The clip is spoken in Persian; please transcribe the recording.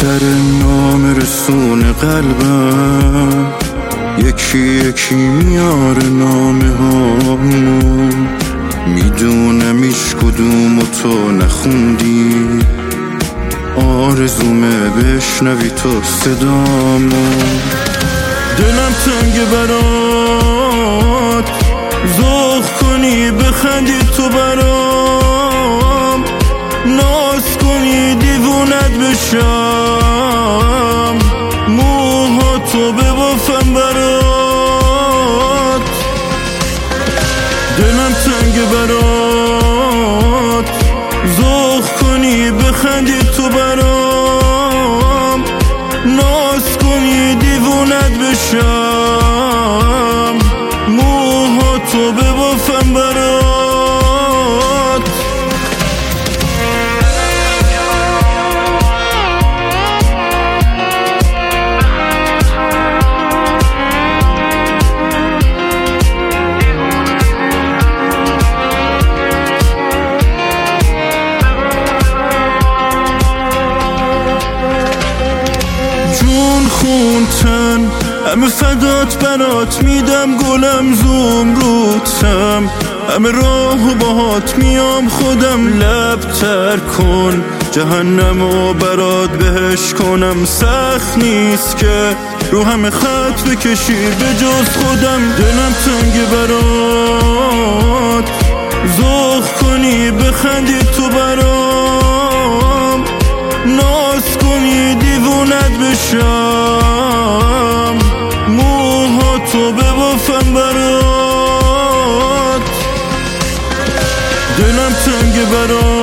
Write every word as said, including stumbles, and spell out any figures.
سر نام رسون قلبم یکی یکی میاره نامه هامو، میدونم ایش کدوم و تو نخوندی، آرزومه بشنوی تو صدامو. دلم تنگ برات، ذوق کنی بخندی تو برام، ناز کنی دیوونت بشم، موها تو ببافم برات. دلم تنگ برات، ذوق کنی بخندی تو برام، ناز کنی دیوونت بشم، موها تو ببافم برات. خونتن همه فدات برات میدم، گلم زمرودتم، همه راه باهات میام، خودم لب تر کن، جهنمو برات بهش کنم. سخت نیست که رو همه خط بکشی به جز خودم. دلم تنگ برات، ذوق کنی بخندی تو برام، ناز کنی دیوونت بشم، موها تو ببافم برات. دلم تنگ برات،